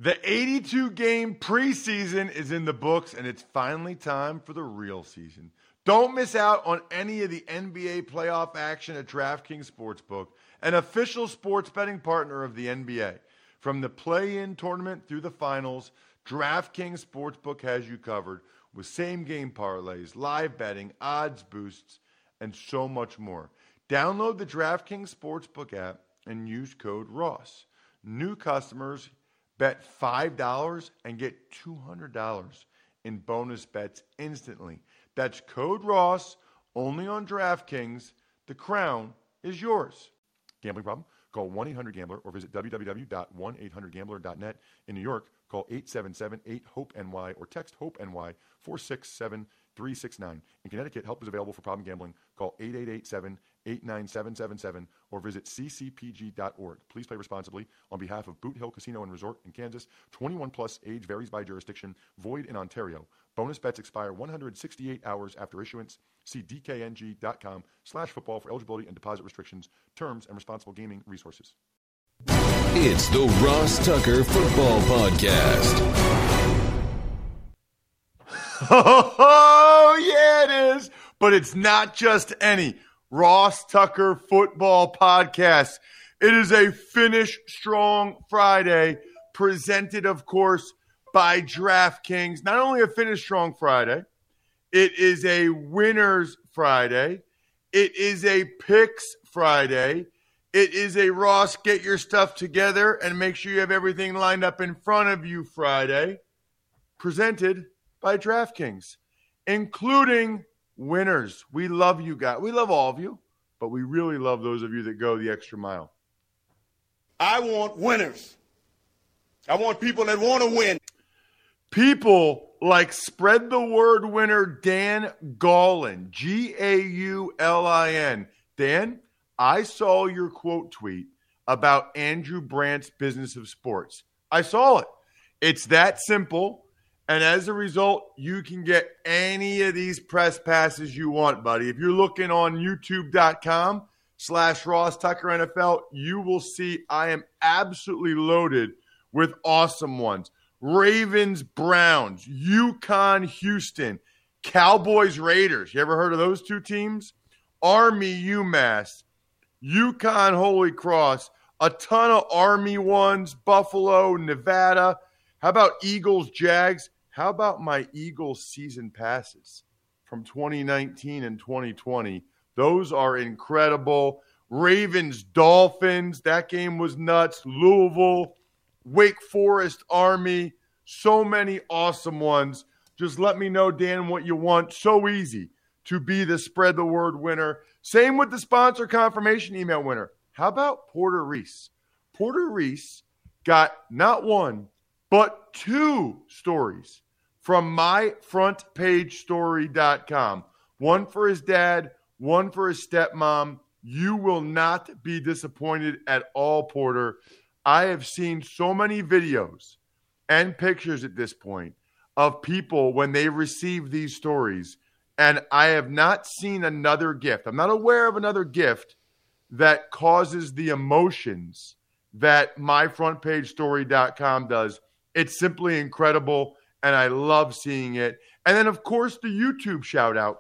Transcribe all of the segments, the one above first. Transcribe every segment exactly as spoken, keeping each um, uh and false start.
The eighty-two game preseason is in the books, and it's finally time for the real season. Don't miss out on any of the N B A playoff action at DraftKings Sportsbook, an official sports betting partner of the N B A. From the play-in tournament through the finals, DraftKings Sportsbook has you covered with same-game parlays, live betting, odds boosts, and so much more. Download the DraftKings Sportsbook app and use code Ross. New customers bet five dollars and get two hundred dollars in bonus bets instantly. That's code Ross, only on DraftKings. The crown is yours. Gambling problem? Call one eight hundred gambler or visit w w w dot one eight hundred gambler dot net. In New York, call eight seven seven eight hope N Y or text HOPE-NY four six seven three six nine. In Connecticut, help is available for problem gambling. Call eight eight eight seven eight nine seven seven seven or visit c c p g dot org. Please play responsibly. On behalf of Boot Hill Casino and Resort in Kansas, twenty-one plus, age varies by jurisdiction, void in Ontario. Bonus bets expire one hundred sixty-eight hours after issuance. See d k n g dot com slash football for eligibility and deposit restrictions, terms, and responsible gaming resources. It's the Ross Tucker Football Podcast. Oh, yeah, it is. But it's not just any Ross Tucker Football Podcast. It is a Finish Strong Friday, presented, of course, by DraftKings. Not only a Finish Strong Friday, it is a Winners Friday. It is a Picks Friday. It is a Ross, get your stuff together and make sure you have everything lined up in front of you Friday, presented by DraftKings, including winners. We love you guys. We love all of you, but we really love those of you that go the extra mile. I want winners. I want people that want to win. People like Spread the Word winner Dan Gaulin, G A U L I N. Dan, I saw your quote tweet about Andrew Brandt's Business of Sports. I saw it. It's that simple. And as a result, you can get any of these press passes you want, buddy. If you're looking on youtube.com slash Ross Tucker NFL, you will see I am absolutely loaded with awesome ones. Ravens, Browns, UConn, Houston, Cowboys, Raiders. You ever heard of those two teams? Army, UMass, UConn, Holy Cross, a ton of Army ones, Buffalo, Nevada. How about Eagles, Jags? How about my Eagles season passes from twenty nineteen and twenty twenty? Those are incredible. Ravens, Dolphins. That game was nuts. Louisville, Wake Forest, Army. So many awesome ones. Just let me know, Dan, what you want. So easy to be the Spread the Word winner. Same with the sponsor confirmation email winner. How about Porter Reese? Porter Reese got not one, but two stories from my front page story dot com. One for his dad, one for his stepmom. You will not be disappointed at all, Porter. I have seen so many videos and pictures at this point of people when they receive these stories, and I have not seen another gift. I'm not aware of another gift that causes the emotions that my front page story dot com does. It's simply incredible, and I love seeing it. And then, of course, the YouTube shout-out.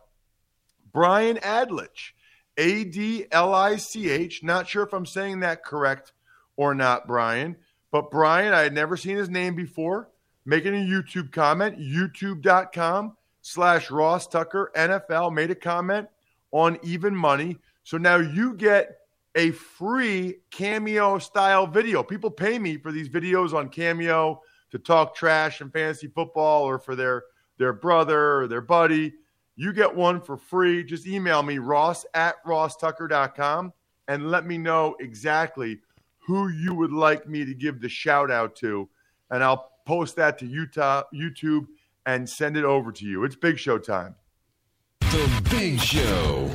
Brian Adlich, A D L I C H. Not sure if I'm saying that correct or not, Brian. But Brian, I had never seen his name before. Making a YouTube comment, youtube.com slash Ross Tucker NFL. Made a comment on Even Money. So now you get a free Cameo-style video. People pay me for these videos on Cameo to talk trash and fantasy football or for their, their brother or their buddy. You get one for free. Just email me, ross at ross tucker dot com, and let me know exactly who you would like me to give the shout-out to, and I'll post that to Utah, YouTube and send it over to you. It's Big Show time. The Big Show.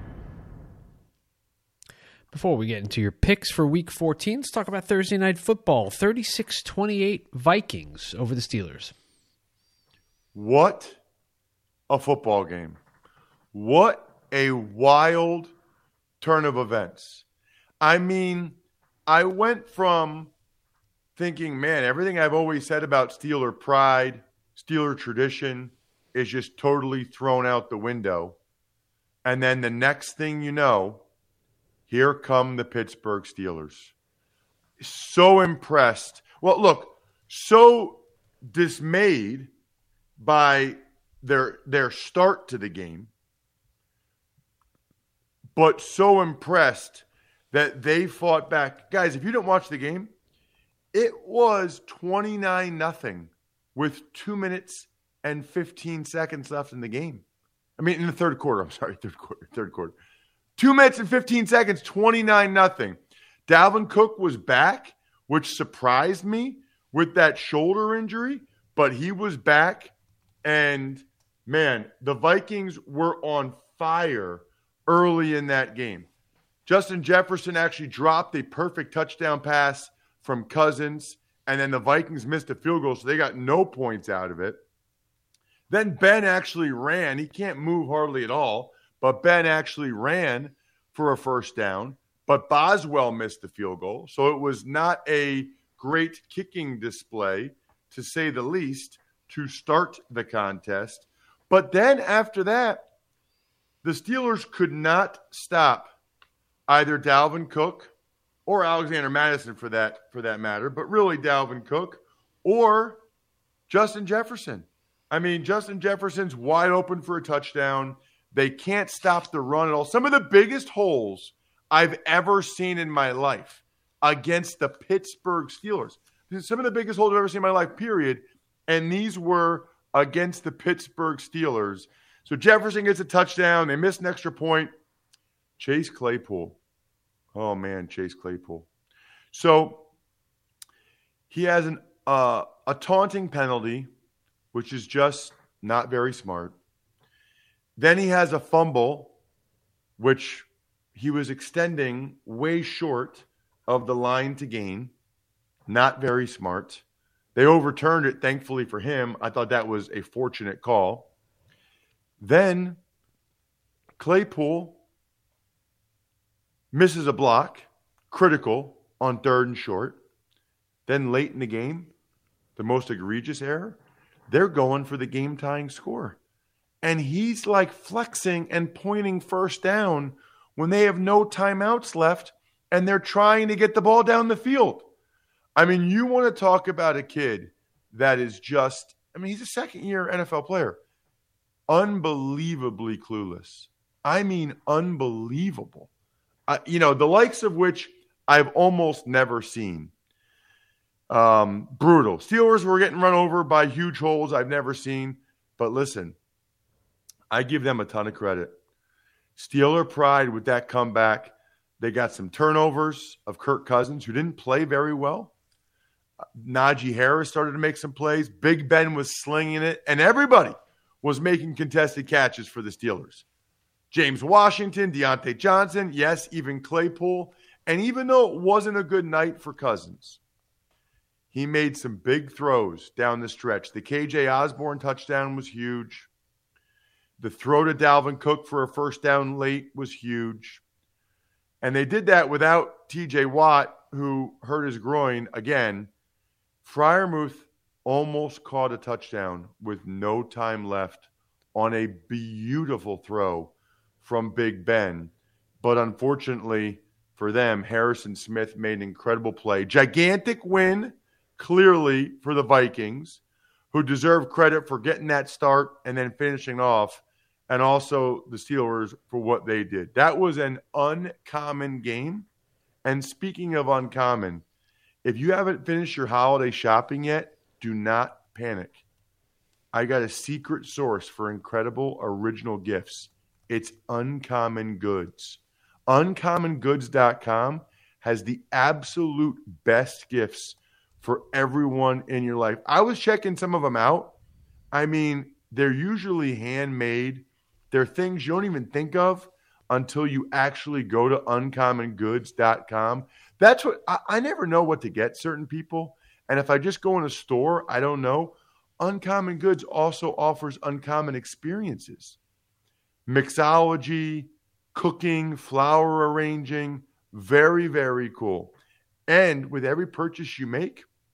Before we get into your picks for Week fourteen, let's talk about Thursday Night Football. thirty-six twenty-eight Vikings over the Steelers. What a football game. What a wild turn of events. I mean, I went from thinking, man, everything I've always said about Steeler pride, Steeler tradition is just totally thrown out the window. And then the next thing you know, here come the Pittsburgh Steelers. So impressed. Well, look, so dismayed by their their start to the game, but so impressed that they fought back. Guys, if you didn't watch the game, it was twenty-nine nothing with two minutes and fifteen seconds left in the game. I mean, in the third quarter. I'm sorry, third quarter, third quarter. Two minutes and fifteen seconds, twenty-nine nothing. Dalvin Cook was back, which surprised me with that shoulder injury, but he was back. And, man, the Vikings were on fire early in that game. Justin Jefferson actually dropped a perfect touchdown pass from Cousins, and then the Vikings missed a field goal, so they got no points out of it. Then Ben actually ran. He can't move hardly at all, but Ben actually ran for a first down. But Boswell missed the field goal, so it was not a great kicking display, to say the least, to start the contest. But then after that, the Steelers could not stop either Dalvin Cook or Alexander Mattison for that, for that matter, but really Dalvin Cook or Justin Jefferson. I mean, Justin Jefferson's wide open for a touchdown. They can't stop the run at all. Some of the biggest holes I've ever seen in my life against the Pittsburgh Steelers. Some of the biggest holes I've ever seen in my life, period. And these were against the Pittsburgh Steelers. So Jefferson gets a touchdown. They miss an extra point. Chase Claypool. Oh, man, Chase Claypool. So he has an uh, a taunting penalty, which is just not very smart. Then he has a fumble, which he was extending way short of the line to gain. Not very smart. They overturned it, thankfully for him. I thought that was a fortunate call. Then Claypool misses a block, critical, on third and short. Then late in the game, the most egregious error, they're going for the game-tying score. And he's like flexing and pointing first down when they have no timeouts left and they're trying to get the ball down the field. I mean, you want to talk about a kid that is just, I mean, he's a second-year N F L player. Unbelievably clueless. I mean, unbelievable. Uh, you know, the likes of which I've almost never seen. Um, brutal. Steelers were getting run over by huge holes I've never seen. But listen, I give them a ton of credit. Steeler pride with that comeback. They got some turnovers of Kirk Cousins, who didn't play very well. Uh, Najee Harris started to make some plays. Big Ben was slinging it. And everybody was making contested catches for the Steelers. James Washington, Deontay Johnson, yes, even Claypool. And even though it wasn't a good night for Cousins, he made some big throws down the stretch. The K J Osborne touchdown was huge. The throw to Dalvin Cook for a first down late was huge. And they did that without T J Watt, who hurt his groin again. Freiermuth almost caught a touchdown with no time left on a beautiful throw from Big Ben. But unfortunately for them, Harrison Smith made an incredible play. Gigantic win, clearly, for the Vikings, who deserve credit for getting that start and then finishing off, and also the Steelers for what they did. That was an uncommon game. And speaking of uncommon, if you haven't finished your holiday shopping yet, do not panic. I got a secret source for incredible original gifts. It's Uncommon Goods. uncommon goods dot com has the absolute best gifts for everyone in your life. I was checking some of them out. I mean, they're usually handmade. They're things you don't even think of until you actually go to uncommon goods dot com. That's what I, I never know what to get certain people. And if I just go in a store, I don't know. Uncommon Goods also offers uncommon experiences. Mixology, cooking, flower arranging, very, very cool. And with every purchase you make,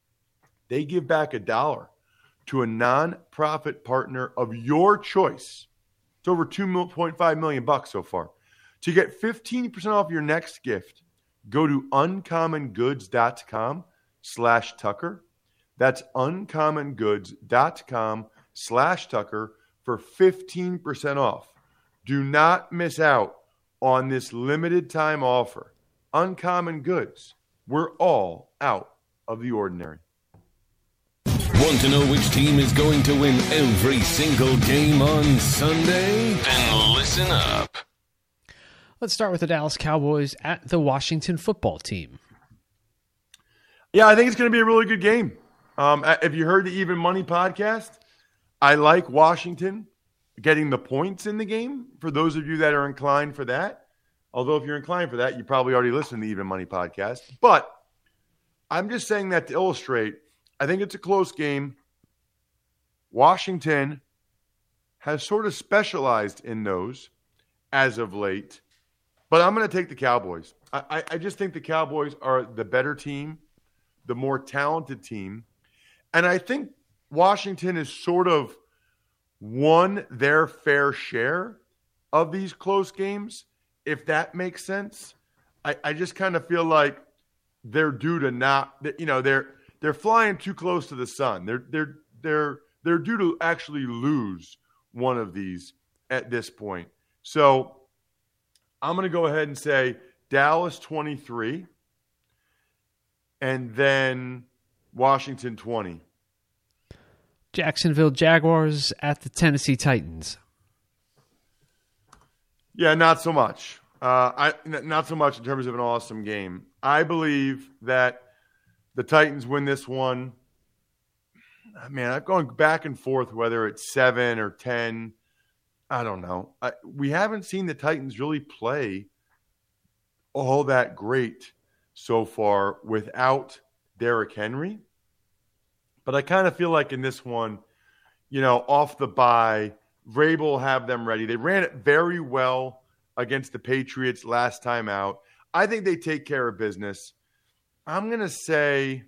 they give back a dollar to a nonprofit partner of your choice. It's over two point five million bucks so far. To get fifteen percent off your next gift, go to uncommongoods.com slash Tucker. That's uncommongoods.com slash Tucker for fifteen percent off. Do not miss out on this limited time offer. Uncommon Goods. We're all out of the ordinary. Want to know which team is going to win every single game on Sunday? Then listen up. Let's start with the Dallas Cowboys at the Washington football team. Yeah, I think it's going to be a really good game. Um, if you heard the Even Money podcast, I like Washington getting the points in the game for those of you that are inclined for that. Although if you're inclined for that, you probably already listened to the Even Money podcast. But I'm just saying that to illustrate, I think it's a close game. Washington has sort of specialized in those as of late. But I'm going to take the Cowboys. I, I, I just think the Cowboys are the better team, the more talented team. And I think Washington has sort of won their fair share of these close games, if that makes sense. I, I just kind of feel like they're due to not, you know, they're they're flying too close to the sun. They're they're they're they're due to actually lose one of these at this point. So I'm going to go ahead and say Dallas twenty-three and then Washington twenty. Jacksonville Jaguars at the Tennessee Titans. Yeah, not so much. Uh, I not so much in terms of an awesome game. I believe that the Titans win this one. Man, I'm going back and forth whether it's seven or ten. I don't know. I, we haven't seen the Titans really play all that great so far without Derrick Henry. But I kind of feel like in this one, you know, off the bye, Vrabel will have them ready. They ran it very well against the Patriots last time out. I think they take care of business. I'm going to say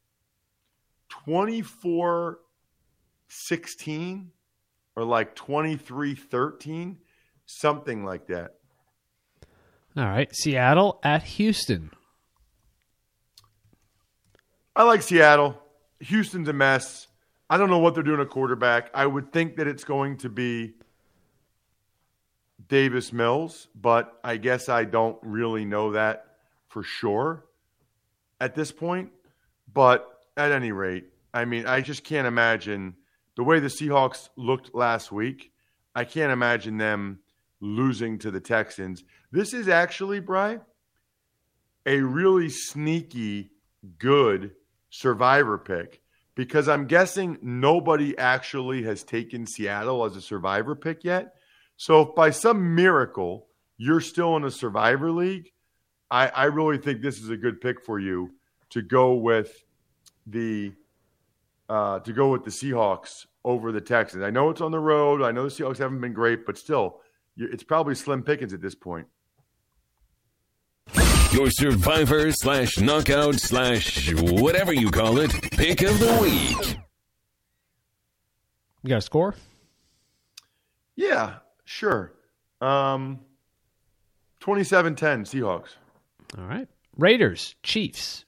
twenty-four sixteen or like twenty-three thirteen, something like that. All right. Seattle at Houston. I like Seattle. Houston's a mess. I don't know what they're doing at quarterback. I would think that it's going to be Davis Mills, but I guess I don't really know that for sure at this point. But at any rate, I mean, I just can't imagine the way the Seahawks looked last week. I can't imagine them losing to the Texans. This is actually, Bri, a really sneaky, good survivor pick because I'm guessing nobody actually has taken Seattle as a survivor pick yet. So if by some miracle you're still in a survivor league, I, I really think this is a good pick for you to go with the uh, to go with the Seahawks over the Texans. I know it's on the road. I know the Seahawks haven't been great, but still, it's probably slim pickings at this point. Your survivor slash knockout slash whatever you call it, pick of the week. You got a score? Yeah, sure. Um, twenty-seven ten Seahawks. All right. Raiders, Chiefs.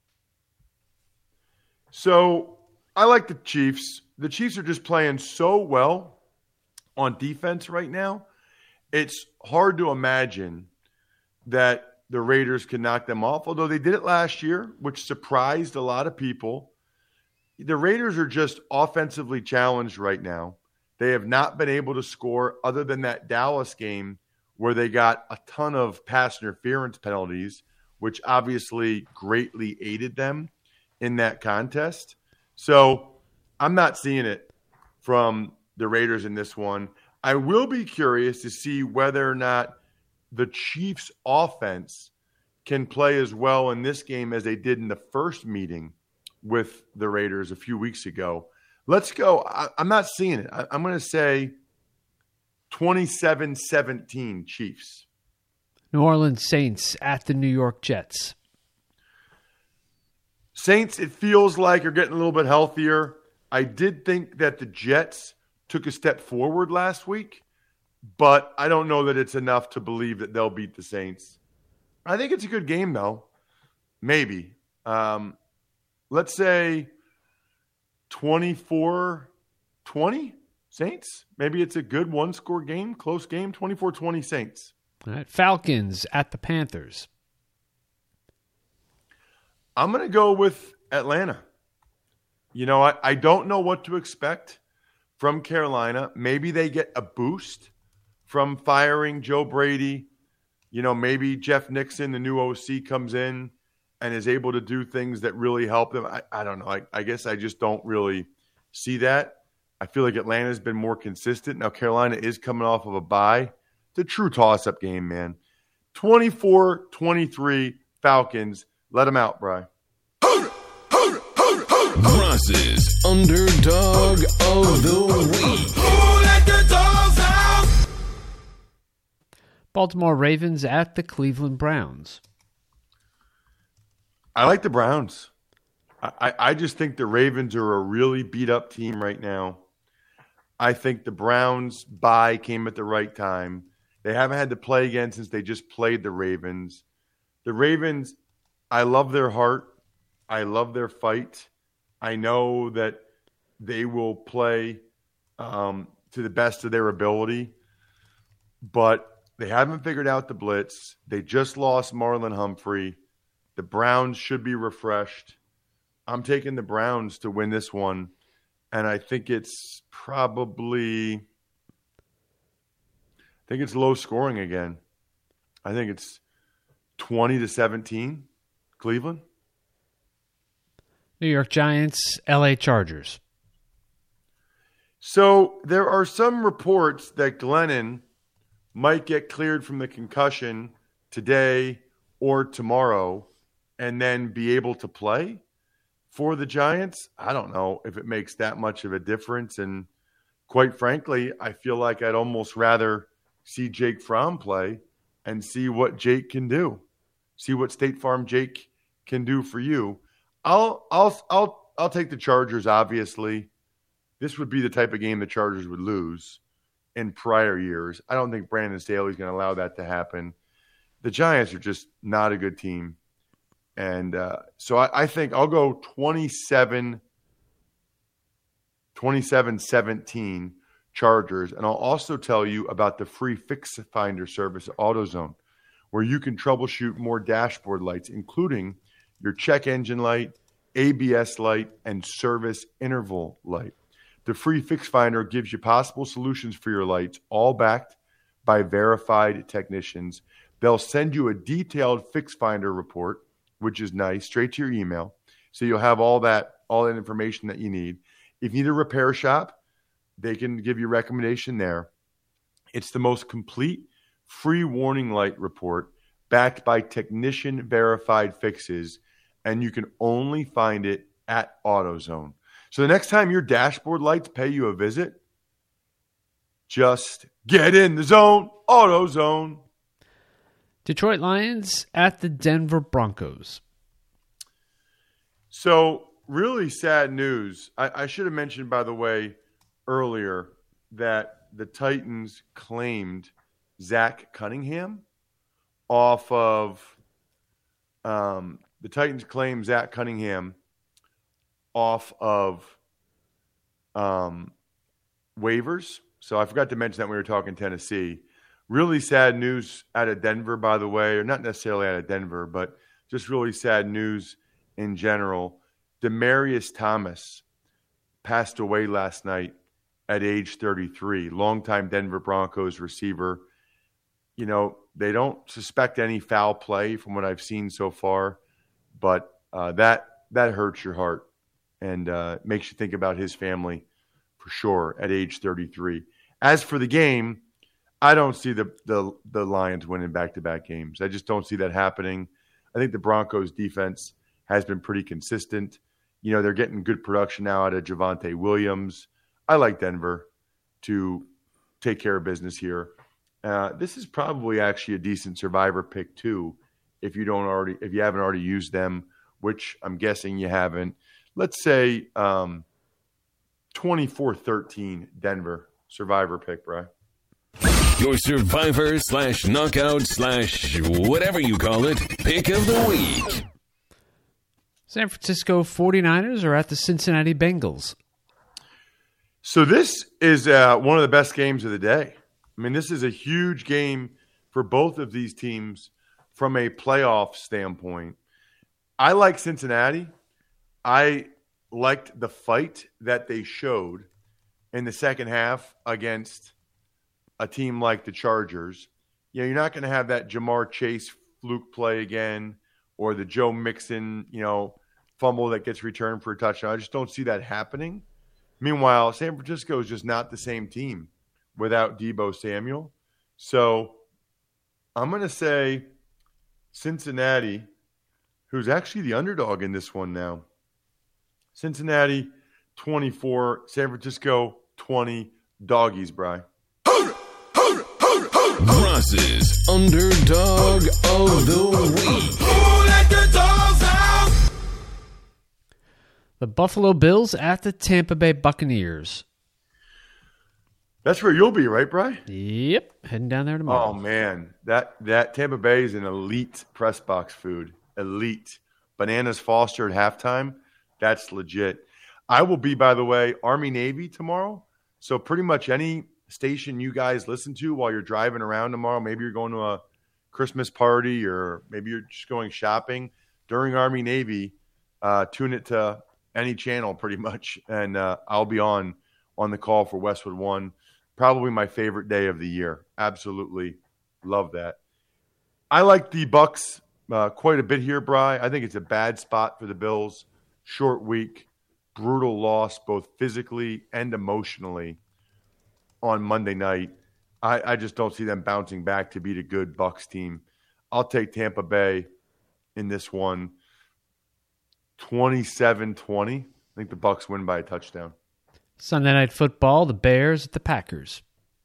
So I like the Chiefs. The Chiefs are just playing so well on defense right now. It's hard to imagine that the Raiders can knock them off, although they did it last year, which surprised a lot of people. The Raiders are just offensively challenged right now. They have not been able to score other than that Dallas game where they got a ton of pass interference penalties, which obviously greatly aided them in that contest. So I'm not seeing it from the Raiders in this one. I will be curious to see whether or not the Chiefs' offense can play as well in this game as they did in the first meeting with the Raiders a few weeks ago. Let's go. I, I'm not seeing it. I, I'm going to say twenty-seven seventeen Chiefs. New Orleans Saints at the New York Jets. Saints, it feels like, are getting a little bit healthier. I did think that the Jets took a step forward last week, but I don't know that it's enough to believe that they'll beat the Saints. I think it's a good game, though. Maybe. Um, let's say twenty-four twenty Saints. Maybe it's a good one-score game, close game, twenty-four twenty Saints. All right. Falcons at the Panthers. I'm going to go with Atlanta. You know, I, I don't know what to expect from Carolina. Maybe they get a boost from firing Joe Brady. You know, maybe Jeff Nixon, the new O C, comes in and is able to do things that really help them. I, I don't know. I, I guess I just don't really see that. I feel like Atlanta's been more consistent. Now, Carolina is coming off of a bye. It's a true toss-up game, man. twenty-four twenty-three Falcons. Let them out, Bri. Ross's Underdog of the Week. Who let the dogs out? Baltimore Ravens at the Cleveland Browns. I like the Browns. I, I just think the Ravens are a really beat-up team right now. I think the Browns' bye came at the right time. They haven't had to play again since they just played the Ravens. The Ravens, I love their heart. I love their fight. I know that they will play um, to the best of their ability, but they haven't figured out the blitz. They just lost Marlon Humphrey. The Browns should be refreshed. I'm taking the Browns to win this one, and I think it's probably – I think it's low scoring again. I think it's twenty to seventeen, Cleveland. New York Giants, L A Chargers. So there are some reports that Glennon might get cleared from the concussion today or tomorrow and then be able to play for the Giants. I don't know if it makes that much of a difference. And quite frankly, I feel like I'd almost rather see Jake Fromm play and see what Jake can do. See what State Farm Jake can do for you. I'll I'll I'll I'll take the Chargers, obviously. This would be the type of game the Chargers would lose in prior years. I don't think Brandon Staley's going to allow that to happen. The Giants are just not a good team. And uh, so I, I think I'll go twenty-seven seventeen Chargers. And I'll also tell you about the free Fix Finder service at AutoZone, where you can troubleshoot more dashboard lights, including your check engine light, A B S light, and service interval light. The free Fix Finder gives you possible solutions for your lights, all backed by verified technicians. They'll send you a detailed Fix Finder report, which is nice, straight to your email. So you'll have all that, all that information that you need. If you need a repair shop, they can give you a recommendation there. It's the most complete free warning light report backed by technician verified fixes, and you can only find it at AutoZone. So the next time your dashboard lights pay you a visit, just get in the zone, AutoZone. Detroit Lions at the Denver Broncos. So really sad news. I, I should have mentioned, by the way, earlier that the Titans claimed Zach Cunningham off of um, – the Titans claim Zach Cunningham off of um, waivers. So I forgot to mention that when we were talking Tennessee. Really sad news out of Denver, by the way, or not necessarily out of Denver, but just really sad news in general. Demaryius Thomas passed away last night at age thirty-three, longtime Denver Broncos receiver. You know, they don't suspect any foul play from what I've seen so far. But uh, that that hurts your heart and uh, makes you think about his family for sure at age thirty-three. As for the game, I don't see the, the, the Lions winning back-to-back games. I just don't see that happening. I think the Broncos' defense has been pretty consistent. You know, they're getting good production now out of Javonte Williams. I like Denver to take care of business here. Uh, this is probably actually a decent survivor pick too. If you don't already, if you haven't already used them which I'm guessing you haven't. Let's say um, twenty-four thirteen Denver. Survivor pick, Bri. Your Survivor slash knockout slash whatever you call it, pick of the week. San Francisco forty-niners are at the Cincinnati Bengals. So this is uh, one of the best games of the day. I mean, this is a huge game for both of these teams from a playoff standpoint. I like Cincinnati. I liked the fight that they showed in the second half against a team like the Chargers. You know, you're not going to have that Jamar Chase fluke play again or the Joe Mixon, you know, fumble that gets returned for a touchdown. I just don't see that happening. Meanwhile, San Francisco is just not the same team without Deebo Samuel. So I'm going to say Cincinnati, who's actually the underdog in this one now. Cincinnati twenty-four, San Francisco twenty, doggies, Bri. Ross's underdog of the week. Who let the dogs out? The Buffalo Bills at the Tampa Bay Buccaneers. That's where you'll be, right, Bri? Yep, heading down there tomorrow. Oh, man. That that Tampa Bay is an elite press box food. Elite. Bananas Foster at halftime. That's legit. I will be, by the way, Army-Navy tomorrow. So pretty much any station you guys listen to while you're driving around tomorrow, maybe you're going to a Christmas party or maybe you're just going shopping, during Army-Navy, uh, tune it to any channel pretty much, and uh, I'll be on on the call for Westwood One. Probably my favorite day of the year. Absolutely love that. I like the Bucs uh, quite a bit here, Bri. I think it's a bad spot for the Bills. Short week, brutal loss both physically and emotionally on Monday night. I, I just don't see them bouncing back to beat a good Bucs team. I'll take Tampa Bay in this one. twenty-seven twenty. I think the Bucs win by a touchdown. Sunday Night Football, the Bears at the Packers.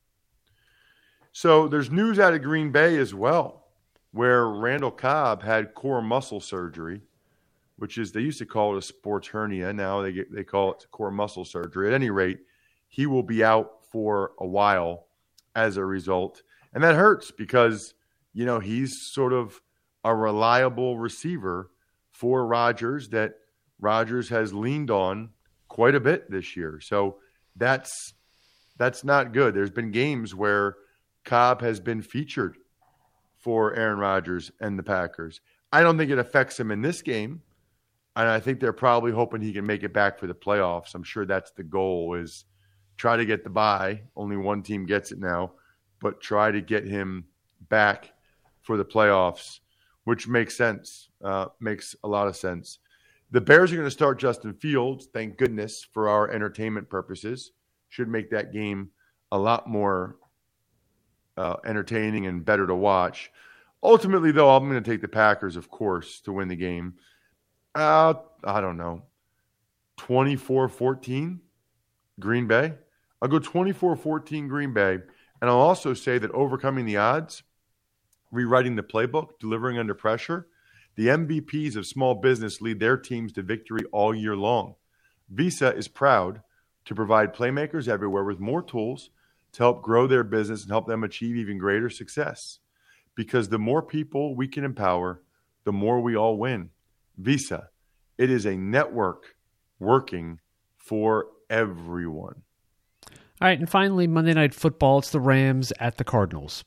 So there's news out of Green Bay as well, where Randall Cobb had core muscle surgery, which is, they used to call it a sports hernia. Now they get, they call it core muscle surgery. At any rate, he will be out for a while as a result. And that hurts because, you know, he's sort of a reliable receiver for Rodgers that Rodgers has leaned on quite a bit this year. So that's that's not good. There's been games where Cobb has been featured for Aaron Rodgers and the Packers. I don't think it affects him in this game. And I think they're probably hoping he can make it back for the playoffs. I'm sure that's the goal, is try to get the bye. Only one team gets it now, but try to get him back for the playoffs, which makes sense. Uh, makes a lot of sense. The Bears are going to start Justin Fields, thank goodness, for our entertainment purposes. Should make that game a lot more uh, entertaining and better to watch. Ultimately, though, I'm going to take the Packers, of course, to win the game. Uh, I don't know, twenty-four fourteen Green Bay. I'll go twenty-four fourteen Green Bay. And I'll also say that overcoming the odds, rewriting the playbook, delivering under pressure, the M V Ps of small business lead their teams to victory all year long. Visa is proud to provide playmakers everywhere with more tools to help grow their business and help them achieve even greater success. Because the more people we can empower, the more we all win. Visa, it is a network working for everyone. All right, and finally, Monday Night Football, it's the Rams at the Cardinals.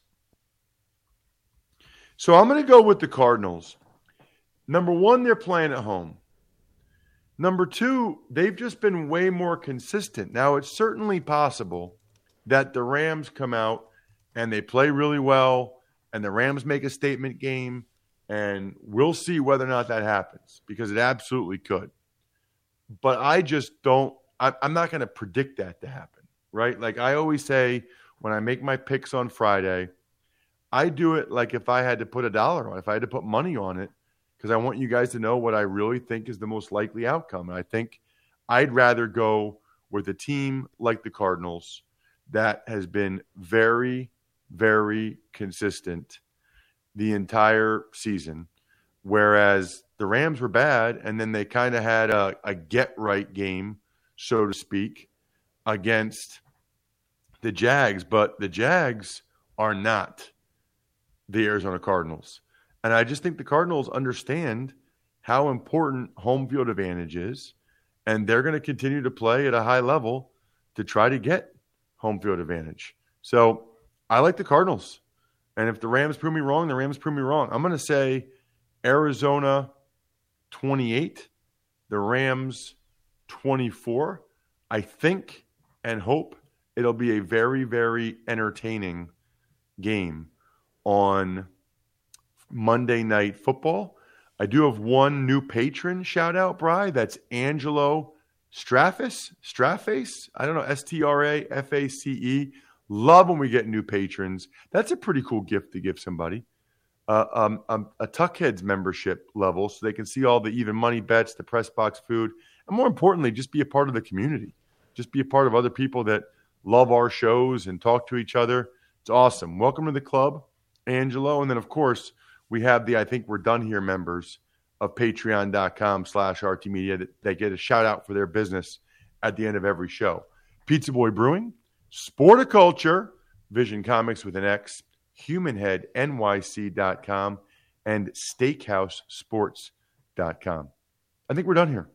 So I'm going to go with the Cardinals. Number one, they're playing at home. Number two, they've just been way more consistent. Now, it's certainly possible that the Rams come out and they play really well and the Rams make a statement game, and we'll see whether or not that happens, because it absolutely could. But I just don't – I'm not going to predict that to happen, right? Like I always say when I make my picks on Friday, I do it like if I had to put a dollar on it, if I had to put money on it, because I want you guys to know what I really think is the most likely outcome. And I think I'd rather go with a team like the Cardinals that has been very, very consistent the entire season, whereas the Rams were bad, and then they kind of had a, a get-right game, so to speak, against the Jags. But the Jags are not the Arizona Cardinals. And I just think the Cardinals understand how important home field advantage is, and they're going to continue to play at a high level to try to get home field advantage. So I like the Cardinals. And if the Rams prove me wrong, the Rams prove me wrong. I'm going to say Arizona twenty-eight, the Rams twenty-four. I think and hope it'll be a very, very entertaining game on Monday Night Football. I do have one new patron shout out, Bri. That's Angelo Straface. Straface? I don't know. S T R A F A C E. Love when we get new patrons. That's a pretty cool gift to give somebody. Uh, um, um, a Tuckheads membership level so they can see all the even money bets, the press box food, and more importantly, just be a part of the community. Just be a part of other people that love our shows and talk to each other. It's awesome. Welcome to the club, Angelo. And then, of course, we have the I Think We're Done Here members of patreon.com slash RT Media that, that get a shout out for their business at the end of every show. Pizza Boy Brewing, Sporticulture, Vision Comics with an X, human head N Y C dot com, and steakhouse sports dot com. I think we're done here.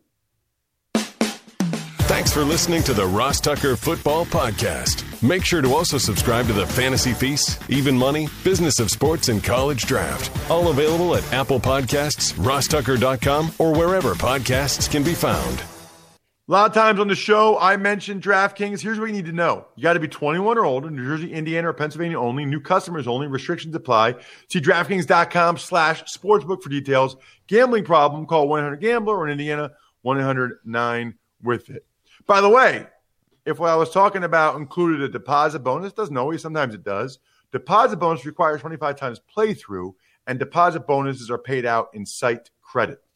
Thanks for listening to the Ross Tucker Football Podcast. Make sure to also subscribe to the Fantasy Feast, Even Money, Business of Sports, and College Draft. All available at Apple Podcasts, ross tucker dot com, or wherever podcasts can be found. A lot of times on the show, I mentioned DraftKings. Here's what you need to know. You got to be twenty-one or older, New Jersey, Indiana, or Pennsylvania only. New customers only. Restrictions apply. See DraftKings.com slash sportsbook for details. Gambling problem, call one eight hundred gambler, or in Indiana, one eight hundred nine with it. By the way, if what I was talking about included a deposit bonus, doesn't always, sometimes it does. Deposit bonus requires twenty-five times playthrough, and deposit bonuses are paid out in site credit.